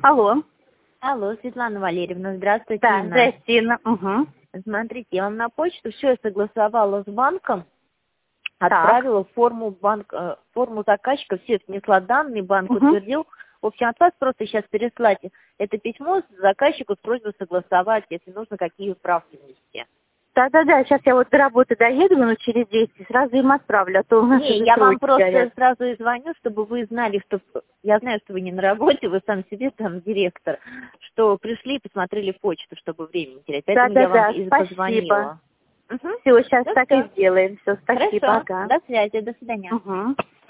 Алло. Алло, Светлана Валерьевна, здравствуйте. Да, здравствуйте, Инна. Угу. Смотрите, я вам на почту все согласовала с банком, отправила форму заказчика, все внесла данные, банк утвердил. В общем, от вас просто сейчас переслать это письмо заказчику с просьбой согласовать, если нужно, какие правки внести. Да, сейчас я вот до работы доеду минут через 10, сразу им отправлю, а то у нас Не, уже я вам сроки просто горят. сразу и звоню, чтобы вы знали, что я знаю, что вы не на работе, вы сам себе там директор, что пришли и посмотрели почту, чтобы время не терять. Поэтому я вам и позвонила. Все, сейчас Ну, так всё. и сделаем. Все, спасибо. Хорошо, Ага. до связи, до свидания. Угу.